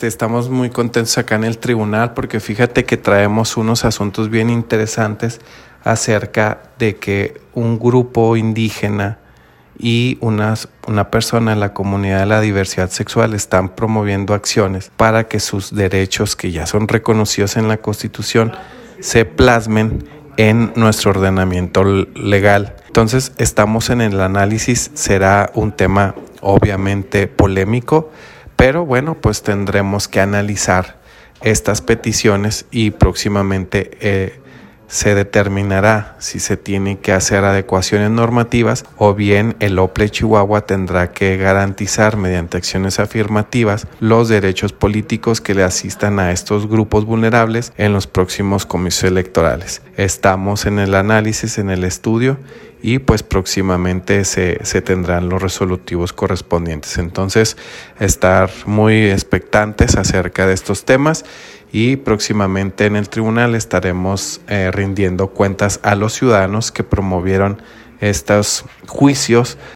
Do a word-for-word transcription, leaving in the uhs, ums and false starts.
este, estamos muy contentos acá en el tribunal porque fíjate que traemos unos asuntos bien interesantes acerca de que un grupo indígena y unas, una persona en la comunidad de la diversidad sexual están promoviendo acciones para que sus derechos, que ya son reconocidos en la Constitución, se plasmen en nuestro ordenamiento legal. Entonces estamos en el análisis, será un tema obviamente polémico, pero bueno, pues tendremos que analizar estas peticiones y próximamente eh, se determinará si se tienen que hacer adecuaciones normativas o bien el O P L E Chihuahua tendrá que garantizar mediante acciones afirmativas los derechos políticos que le asistan a estos grupos vulnerables en los próximos comicios electorales. Estamos en el análisis, en el estudio y pues próximamente se, se tendrán los resolutivos correspondientes. Entonces, estar muy expectantes acerca de estos temas y próximamente en el tribunal estaremos eh, rindiendo cuentas a los ciudadanos que promovieron estos juicios